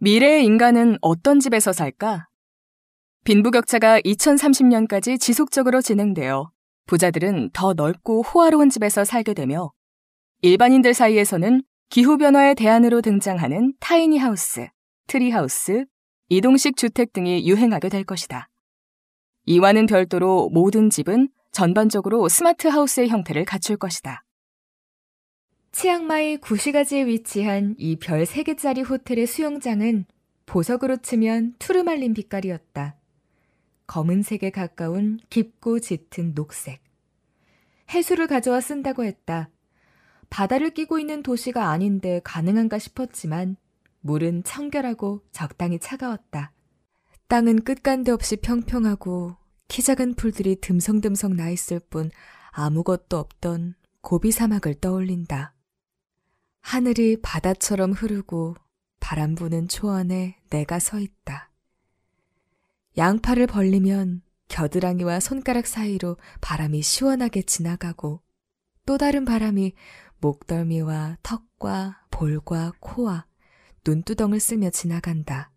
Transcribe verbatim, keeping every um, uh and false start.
미래의 인간은 어떤 집에서 살까? 빈부격차가 이천삼십 년까지 지속적으로 진행되어 부자들은 더 넓고 호화로운 집에서 살게 되며 일반인들 사이에서는 기후변화의 대안으로 등장하는 타이니하우스, 트리하우스, 이동식 주택 등이 유행하게 될 것이다. 이와는 별도로 모든 집은 전반적으로 스마트하우스의 형태를 갖출 것이다. 치앙마이 구시가지에 위치한 이 별 세 개짜리 호텔의 수영장은 보석으로 치면 투르말린 빛깔이었다. 검은색에 가까운 깊고 짙은 녹색. 해수를 가져와 쓴다고 했다. 바다를 끼고 있는 도시가 아닌데 가능한가 싶었지만 물은 청결하고 적당히 차가웠다. 땅은 끝간데 없이 평평하고 키 작은 풀들이 듬성듬성 나 있을 뿐 아무것도 없던 고비 사막을 떠올린다. 하늘이 바다처럼 흐르고 바람 부는 초원에 내가 서 있다. 양팔을 벌리면 겨드랑이와 손가락 사이로 바람이 시원하게 지나가고 또 다른 바람이 목덜미와 턱과 볼과 코와 눈두덩을 쓸며 지나간다.